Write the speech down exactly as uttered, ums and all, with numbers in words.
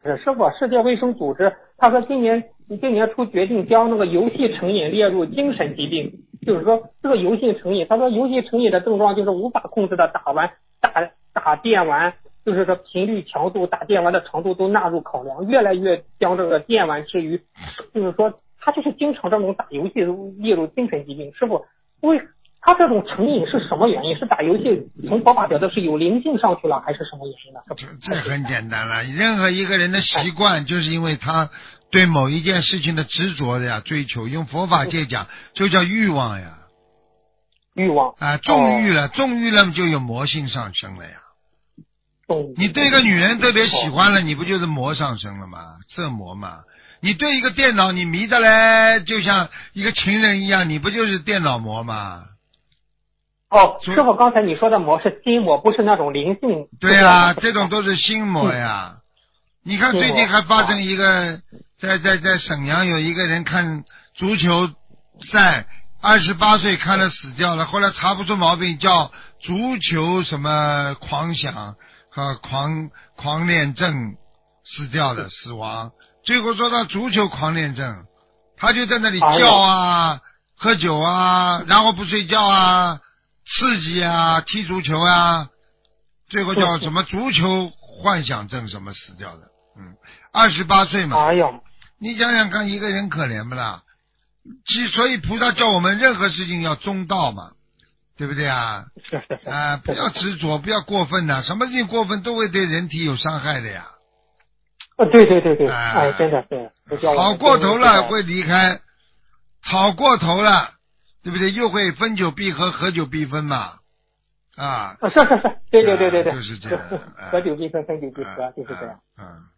是师傅，世界卫生组织他说今年今年初决定将那个游戏成瘾列入精神疾病，就是说这个游戏成瘾，他说游戏成瘾的症状就是无法控制的打完打打电玩，就是说频率强度打电玩的长度都纳入考量，越来越将这个电玩之余，就是说他就是经常这种打游戏列入精神疾病。师傅，为他这种成瘾是什么原因？是打游戏从佛法角度是有灵性上去了，还是什么原因呢？ 这这很简单了，任何一个人的习惯，就是因为他对某一件事情的执着的呀，追求，用佛法界讲，就叫欲望呀。 欲望啊，纵欲了，纵欲了就有魔性上升了呀。你对一个女人特别喜欢了，你不就是魔上升了吗？色魔嘛。你对一个电脑你迷的嘞，就像一个情人一样，你不就是电脑魔吗？ 哦，师傅，刚才你说的魔是心魔，不是那种灵性。 对呀、啊，这种都是心魔呀。嗯、你看最近还发生一个，在在在沈阳有一个人看足球赛，二十八岁看了死掉了，后来查不出毛病，叫足球什么狂想和狂狂恋症死掉的，死亡。最后说到足球狂恋症，他就在那里叫啊，喝酒啊，然后不睡觉啊。刺激啊，踢足球啊，最后叫什么足球幻想症什么死掉的，嗯，二十八岁嘛， 哎呀， 你想想看，一个人可怜不啦？其所以菩萨叫我们任何事情要中道嘛，对不对啊？ 是是是啊，不要执着，不要过分呐、啊，什么事情过分都会对人体有伤害的呀。 啊，对对对对， 哎， 哎，真的是， 吵过头了会离开，吵过头了。对不对？又会分久必合，合久必分嘛，啊！ 啊，是是是，对对对对对， 就是这样， 合久必分，分久必合，就是这样。 嗯。